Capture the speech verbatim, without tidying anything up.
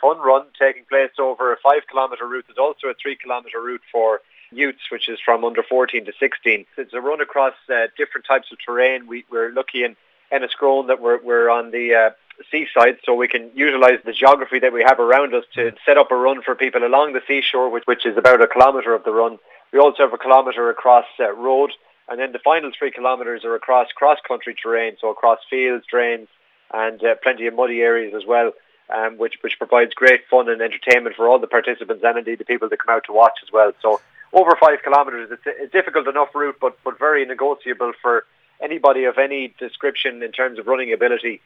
fun run taking place over a five kilometre route. There's also a three kilometre route for youths, which is from under fourteen to sixteen. It's a run across uh, different types of terrain. We, we're lucky in Enniscrone that we're, we're on the uh, seaside, so we can utilise the geography that we have around us to set up a run for people along the seashore, which, which is about a kilometre of the run. We also have a kilometre across uh, road, and then the final three kilometres are across cross-country terrain, so across fields, drains, and uh, plenty of muddy areas as well, um, which, which provides great fun and entertainment for all the participants and indeed the people that come out to watch as well. So over five kilometres, it's a, a difficult enough route, but, but very negotiable for anybody of any description in terms of running ability.